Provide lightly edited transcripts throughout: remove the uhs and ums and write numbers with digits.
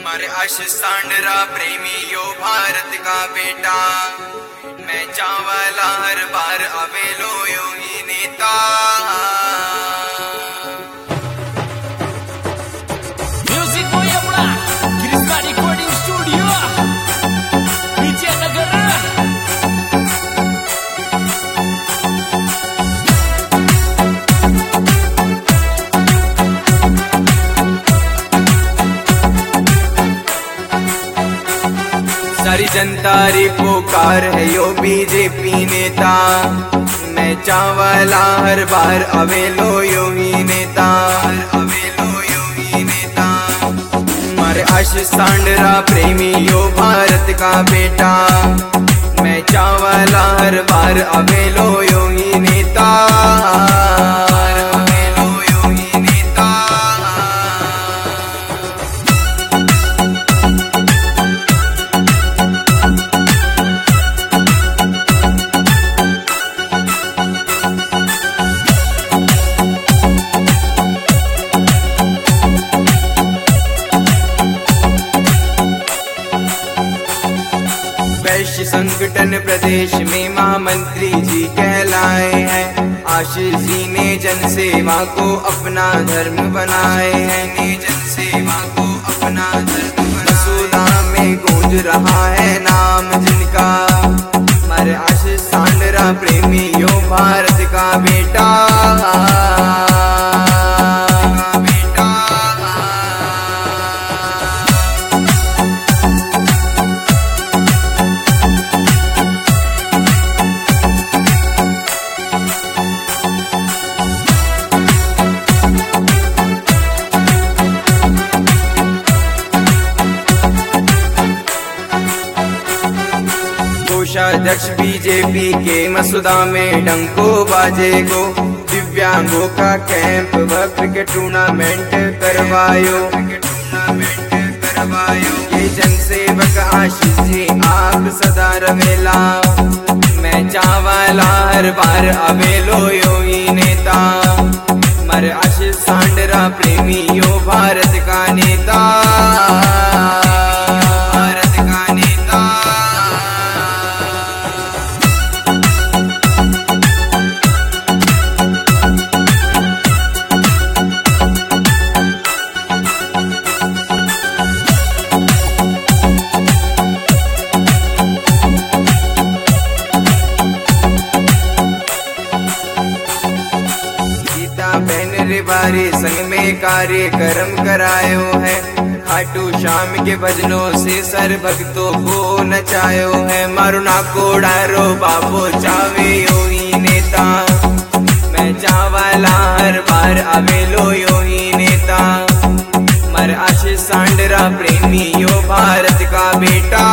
मारे आशीष सांडरा प्रेमी यो भारत का बेटा। मैं चावला हर बार अवेलो यो ही नेता। म्यूजिक बोया कृष्णा रिकॉर्डिंग स्टूडियो विजयनगर। सारी जनता री पुकार है यो बीजेपी नेता। मैं चावला हर बार अवेलो यो ही नेता। अवेलो यो ही नेता। मारे आशीष सांडरा प्रेमी यो भारत का बेटा। मैं चावला हर बार अवेलो यो ही नेता। वैश्य संगठन प्रदेश में महामंत्री जी कहलाए हैं। आशीष जी ने जन सेवा को अपना धर्म बनाए हैं। ने जन सेवा को अपना धर्म मसूदा में गूंज रहा है नाम जिनका। हमारे आशीष सांडरा प्रेमी यो भारत का बेटा। कोषाध्यक्ष बीजेपी के मसूदा में डंको बाजेगो। दिव्यांगों का कैंप व क्रिकेट टूर्नामेंट करवायो। ये जनसेवक आशीष जी आप सदा रवेला। मैं चावला हर बार अवेलो यो ही नेता। मर आशीष सांडरा प्रेमी यो भारत का नेता। भारत का नेता। बारी संग में कार्यक्रम करायो है। खाटू शाम के भजनों से सर भक्तों को नचायो है। मारू ना कोडारो बाबो चावे यो ही नेता। मैं चावला हर बार अवेलो यो ही नेता। मर आशीष सांडरा प्रेमी यो भारत का बेटा।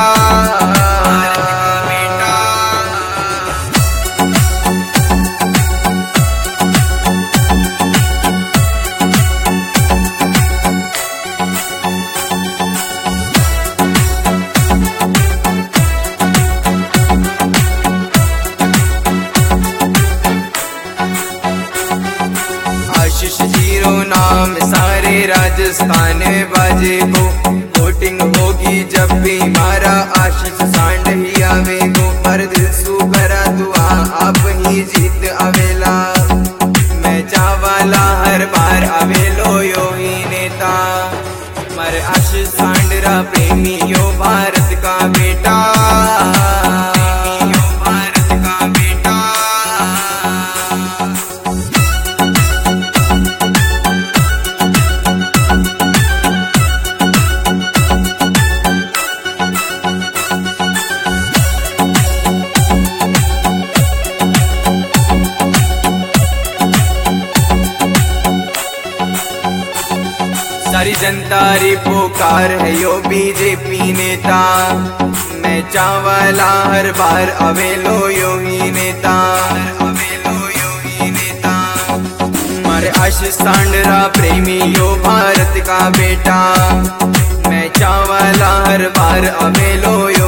आशीष जीरो नाम सारे राजस्थान बाजेगो। वोटिंग होगी जब भी मारा आशीष सांड ही आवेगो। हर दिल सु करा दुआ आप ही जीत अवेला। मैं चावला हर बार अवेलो यो ही नेता। मर आशीष सांडरा प्रेमी यो भारत का बेटा। सारी जनता री पुकार है यो बीजेपी नेता। मैं चावला हर बार अवेलो यो ही नेता। अवेलो यो ही नेता। मारे आशीष सांडरा प्रेमी यो भारत का बेटा। मैं चावला हर बार अवेलो